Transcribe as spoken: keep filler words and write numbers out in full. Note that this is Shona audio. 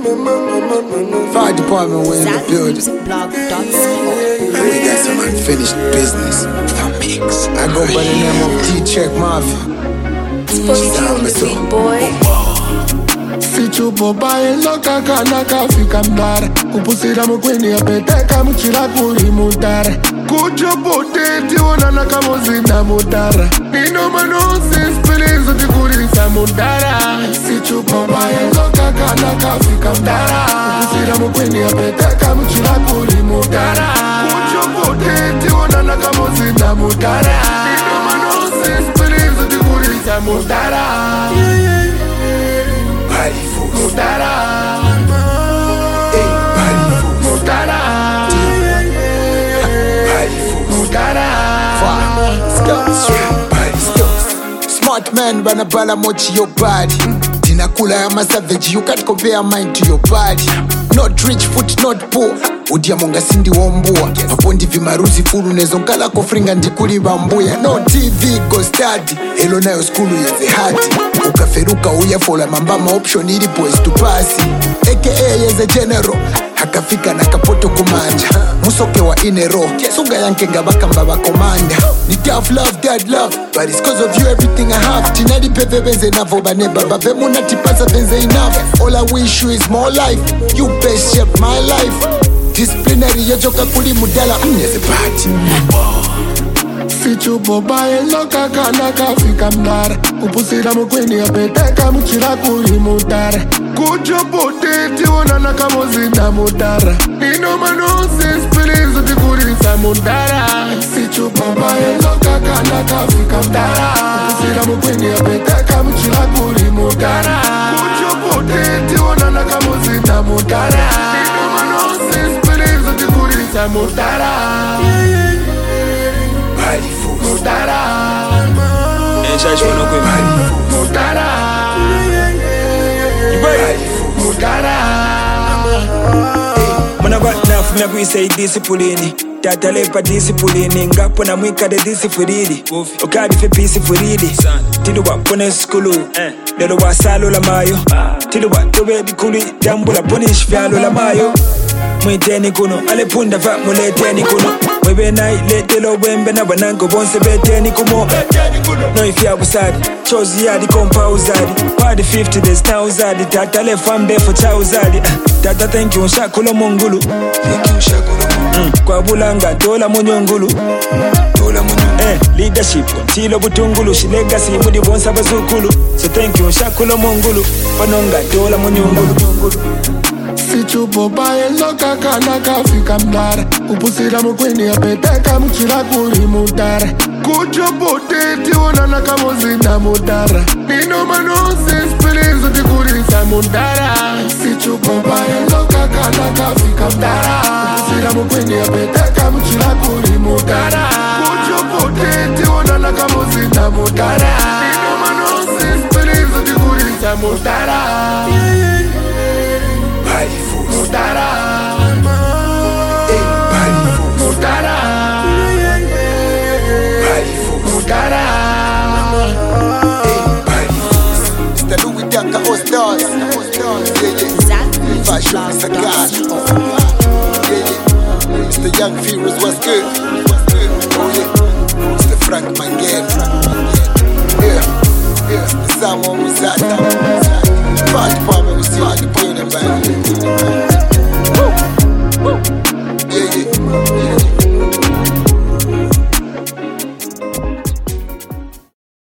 Fire department, we're in the building. We got some unfinished business. The mix. I go by the name of T-Check Mafia. Big boy. Sichupo bae loka kana kafika mdara kupusira mukweni ya peteka mchila kuri mutara kujo poteti wana naka mozina mutara nino manosi spilizo tikurisa mutara Sichupo bae loka kana kafika mdara kupusira mukweni ya peteka mchila kuri mutara kujo poteti wana naka mozina mutara nino manosi spilizo tikurisa mutara Mutara, Mutara, Mutara, Smart man bana bala mochi your body. Dinakula ya savage, you can't compare mine to your body. Not rich foot, not poor. Udia monga sindi wombua Apondi vimaruzi furu nezo nkala kofringa ndikuli bambuya. No T V go study Elo nayo skulu yeze hati Ukaferuka uya fola mambama option ili boys to pass A K A yeze general Hakafika na kapoto kumanja Musoke wa inero Sunga yanke ngabaka mbaba komanda Ni tough love, dead love But it's cause of you everything I have Tinadi peve benze navo baneba Babe muna tipaza benze enough All I wish you is more life You best shape my life Disciplinary yojoka kuli mudala mnyeze party Sichupo bae loka kana kafika mdara kupusira mukweni ya peteka mchila kuri mutara kujo poteti wana naka mozina mutara nino manosi spilizo tikurisa mutara Sichupo bae loka kana kafika mdara kupusira mukweni ya peteka mchila kuri mutara kujo poteti wana naka mozina mutara nino manosi spilizo tikurisa mutara Mutara, Mutara, Mutara. Mwana kwa nafumia kuisei disipulini Tata lepa disipulini Ngapo na mwika de disipulini Okadi fe pisipulini Tilu wa pone skulu Lelo wa salo la mayo Tilu wa tobe bikuli Dambu la ponish fialo la mayo Mwiteni kuno Alepunda fa muleteni kuno Webe na ilete lo wembe na banango bonse beteni kumo No ifya busadi Chozi yadi kompa uzadi Party fifty days na uzadi Tata le fam de for cha uzadi Tata thank you nshakulo mungulu Thank you nshakulo mungulu Kwa bulanga dola munyongulu Dola munyongulu Eh leadership Tilo butungulu Shilegacy mudi bonsa bazukulu So thank you nshakulo mungulu Panonga dola munyongulu Sichupo bae loka kana kafika mdara kupusira mukweni ya peteka mchila kuri mutara kujo poteti wana naka mozina mutara nino manosi spilizo tikurisa mutara Sichupo bae loka kana kafika mdara kupusira mukweni ya peteka mchila kuri mutara kujo poteti wana naka mozina mutara nino manosi spilizo tikurisa mutara Mutara, Mutara, Mutara. Mister Louis Daka All-Stars. Fashion is a god. Mister Young Fearers was good. Oh yeah, Mister Frank Mangel. Yeah, yeah, Mister Samo Musata.